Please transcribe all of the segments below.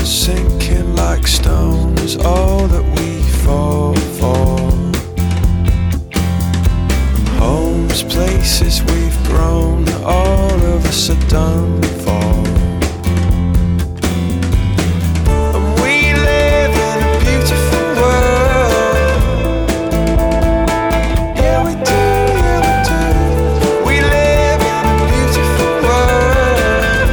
sinking like stones, all that we fall for. Homes, places we've grown, all of us are done for. And we live in a beautiful world. Yeah, we do, yeah, we do. We live in a beautiful world.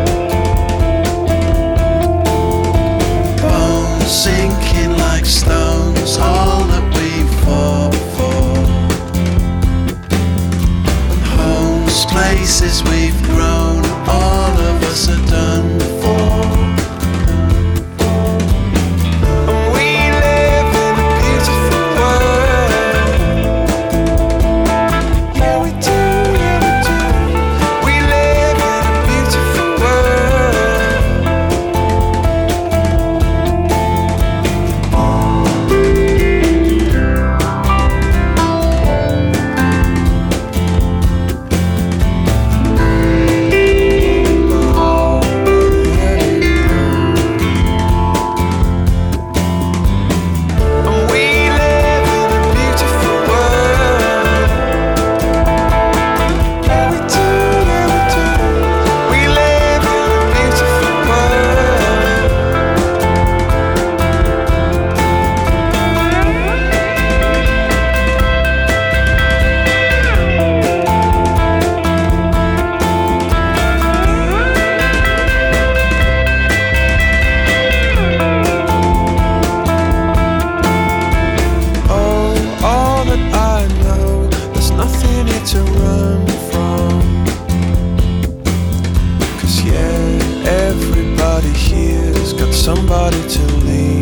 Bones sinking like stones, all that we fall for. Places we've grown, all of us are done for. And we live in a beautiful world. Yeah, we do, yeah, we do. We live in a beautiful to run from. 'Cause yeah, everybody here's got somebody to lean